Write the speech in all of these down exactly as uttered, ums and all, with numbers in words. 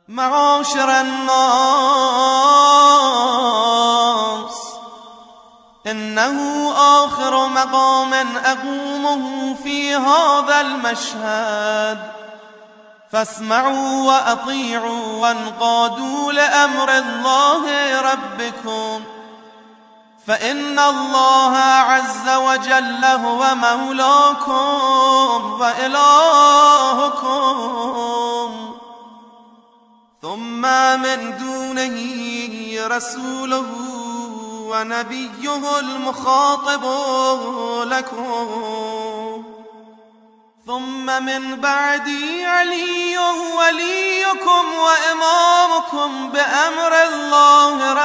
معاشر الناس، إنه آخر مقام أقومه في هذا المشهد، فاسمعوا وأطيعوا وانقادوا لأمر الله ربكم، فإن الله عز وجل هو مولاكم وإلهكم، ثم من دونه رسوله ونبيه المخاطب لكم، ثم من بعدي علي وليكم وإمامكم بأمر الله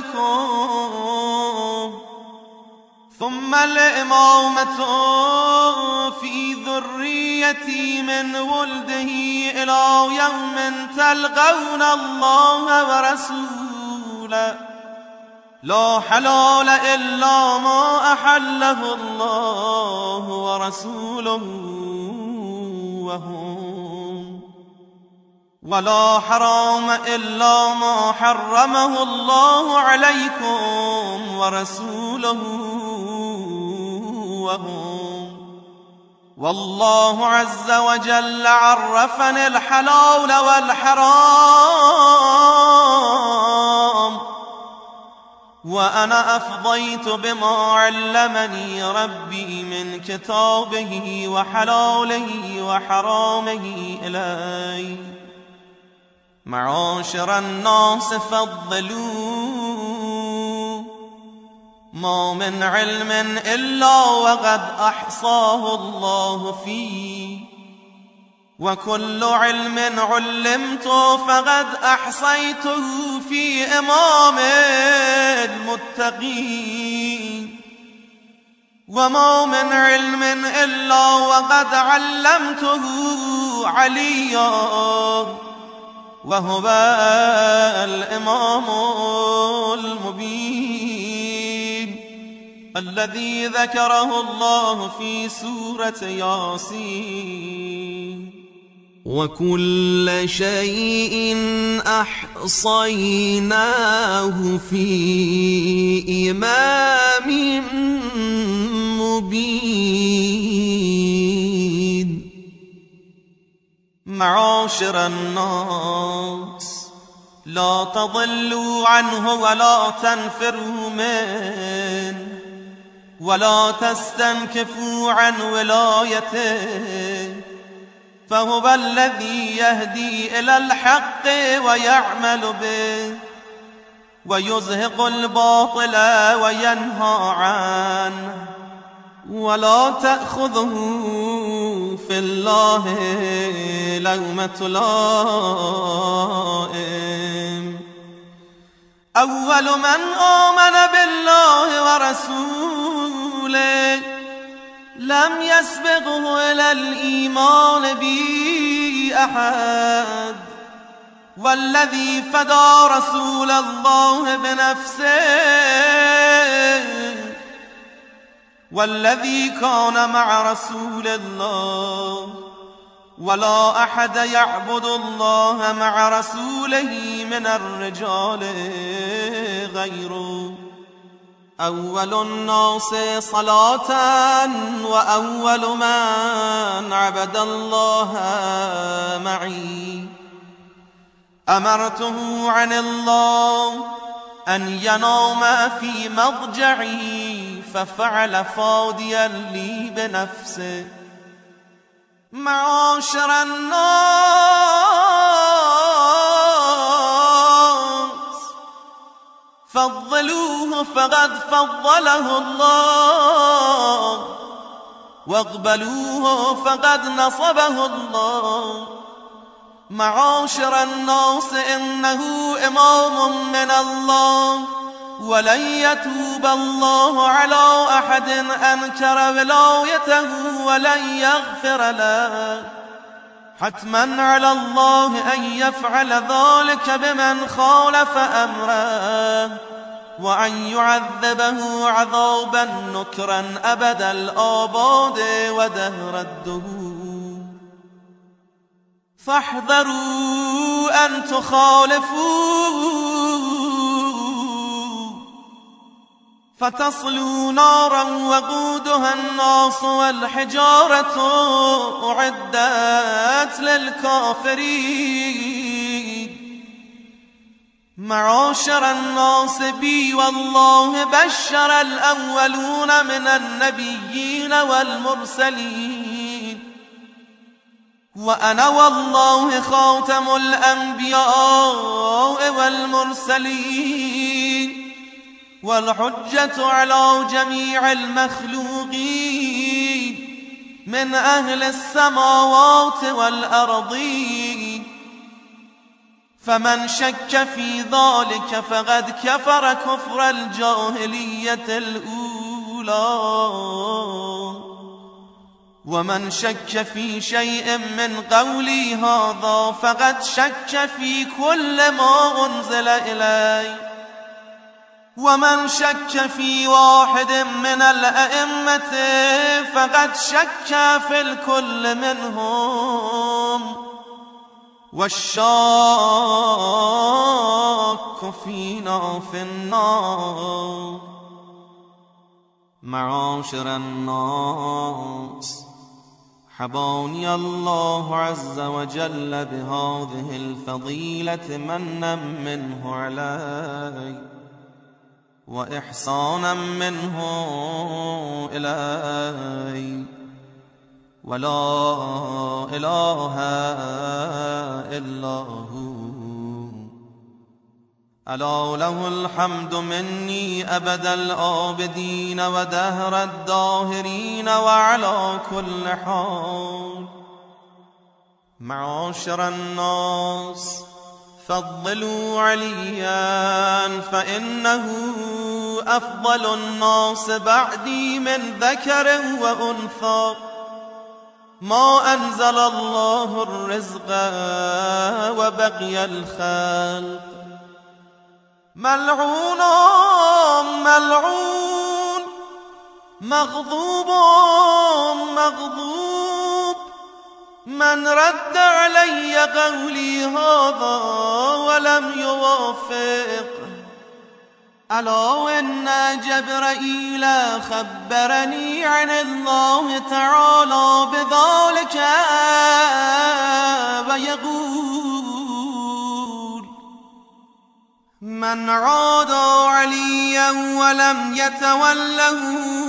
ربكم، ثم الإمامة في ذريتي من ولده إلى يوم تلقون الله ورسوله، لا حلال إلا ما أحله الله ورسوله وهم، ولا حرام إلا ما حرمه الله عليكم ورسوله وهم، والله عز وجل عرفني الحلال والحرام، وأنا أفضيت بما علمني ربي من كتابه وحلاله وحرامه إلي. معاشر الناس، فضلوا ما من علم إلا وقد أحصاه الله فيه، وكل علم علمت فقد أحصيته في إمام المتقين، وما من علم إلا وقد علمته عليا، وهو الإمام المبين الذي ذكره الله في سورة ياسين. وكل شيء أحصيناه في إمام مبين. معاشر الناس، لا تضلوا عنه ولا تنفروا منه، ولا تستنكفوا عن ولايته، فهو الذي يهدي إلى الحق ويعمل به، ويزهق الباطل وينهى عنه، ولا تأخذه في الله لومة لائم. أول من آمن بالله ورسوله لم يسبقه إلى الإيمان بي أحد، والذي فدى رسول الله بنفسه، والذي كان مع رسول الله، ولا أحد يعبد الله مع رسوله من الرجال غيره. أول الناس صلاة وأول من عبد الله معي، أمرته عن الله أن ينام في مضجعي ففعل فاديا لي بنفسه. معاشر الناس، فضلوه فقد فضله الله، واقبلوه فقد نصبه الله. معاشر الناس، إنه إمام من الله، ولن يتوب الله على أحد أنكر ولايته ولن يغفر له. حتما على الله أن يفعل ذلك بمن خالف أمره، وأن يعذبه عذابا نكرا أبد الآباد ودهر الدهور. فاحذروا أن تخالفوا فتصلوا نارا وقودها الناس والحجارة أعدت للكافرين. معاشر الناس بي والله بشر الأولون من النبيين والمرسلين، وأنا والله خاتم الأنبياء والمرسلين، والحجة على جميع المخلوقين من أهل السماوات والأرضين. فمن شك في ذلك فقد كفر كفر الجاهلية الأولى، ومن شك في شيء من قولي هذا فقد شك في كل ما أنزل إلي، ومن شك في واحد من الأئمة فقد شك في الكل منهم، والشاك فينا في النار. معاشر الناس، حباني الله عز وجل بهذه الفضيلة منا منه علي وإحسانا منه إلي، ولا إله إلا هو. ألا له الحمد مني أبد الآبدين ودهر الداهرين وعلى كل حال. معاشر الناس، فضلوا عليا فإنه أفضل الناس بعدي من ذكر وأنثى. ما أنزل الله الرزق وبقي الخلق. ملعون ملعون، مغضوب مغضوب، من رد علي قولي هذا ولم يوافق. ألا إن جبرائيل خبرني عن الله تعالى بذلك ويقول: من عاد عليا ولم يتوله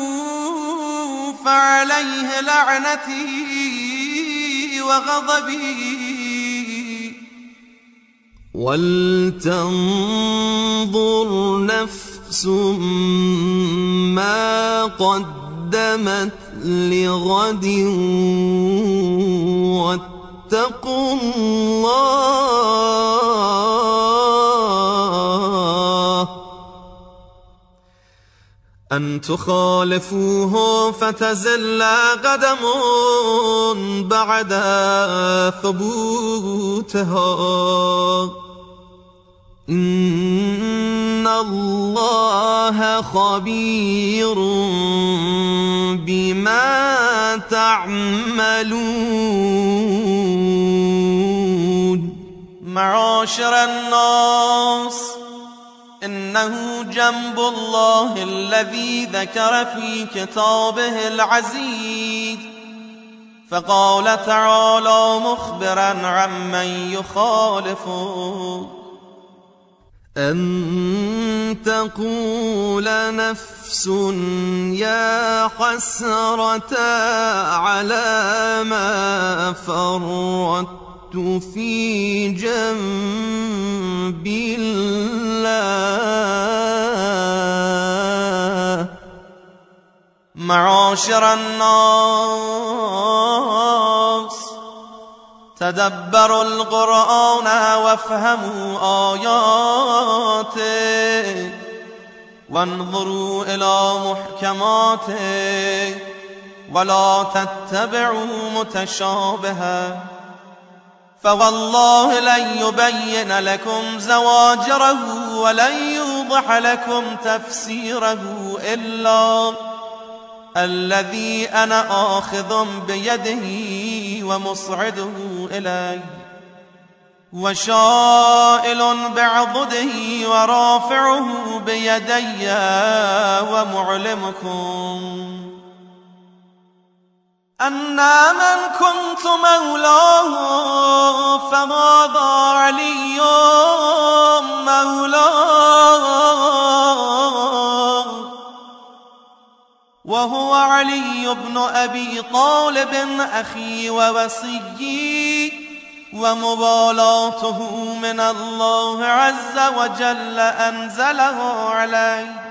فعليه لعنتي وغضبي. ولتنظر نفس ما قدمت لغد واتقوا الله أن تخالفوه فتزل قدم بعد ثبوتها. إن الله خبير بما تعملون. معاشر الناس، إنه جنب الله الذي ذكر في كتابه العزيز، فقال تعالى مخبرا عمن يخالفه: أن تقول نفس يا حسرة على ما فرطت في جنب الله. معاشر الناس، تدبروا القرآن وافهموا آياته وانظروا إلى محكماته ولا تتبعوا متشابها، فوالله لن يبين لكم زواجره ولن يوضح لكم تفسيره إلا الذي أنا آخذ بيده ومصعده إليه. وشائل بعضده ورافعه بيدي ومعلمكم أن من كنت مولاه فهذا علي مولاه، وهو علي بن أبي طالب أخي ووصيي، ومبالاته من الله عز وجل أنزله علي.